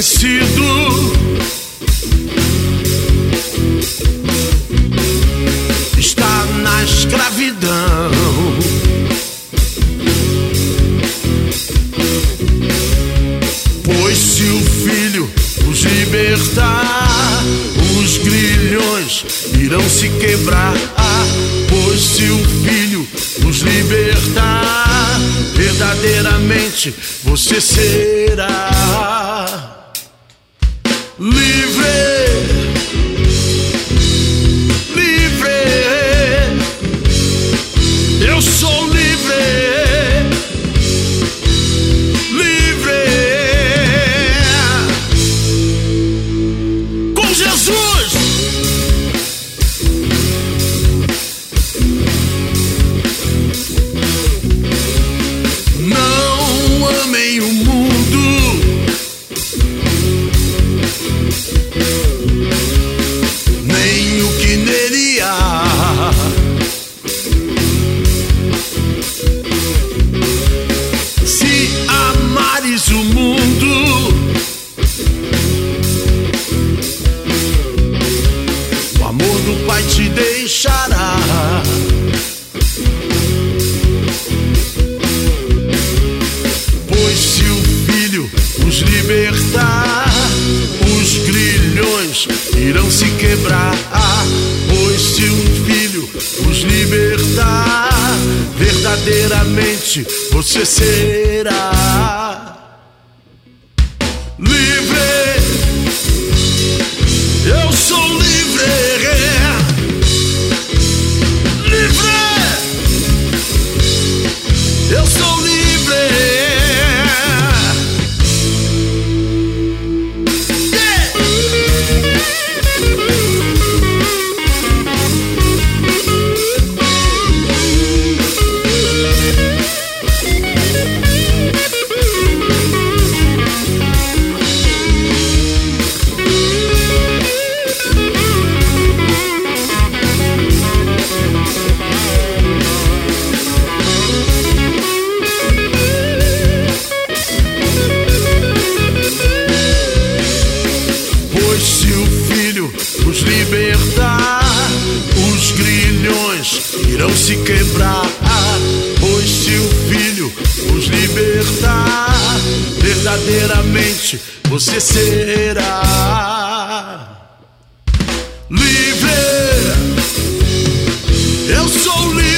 vencido. Está na escravidão. Pois se o Filho os libertar, os grilhões irão se quebrar. Pois se o Filho os libertar, verdadeiramente você será livre. Livre. Eu sou livre. Livre. Com Jesus. Não amem o mundo, nem o que nele há. Se amares o mundo, o amor do Pai te deixará. Pois se o Filho os libertar, os grilhões irão se quebrar. Pois se o Filho os libertar, verdadeiramente você será livre. Eu sou livre. Livre. Eu sou livre. Pois se o Filho os libertar, os grilhões irão se quebrar. Pois se o Filho os libertar, verdadeiramente você será livre. Eu sou livre.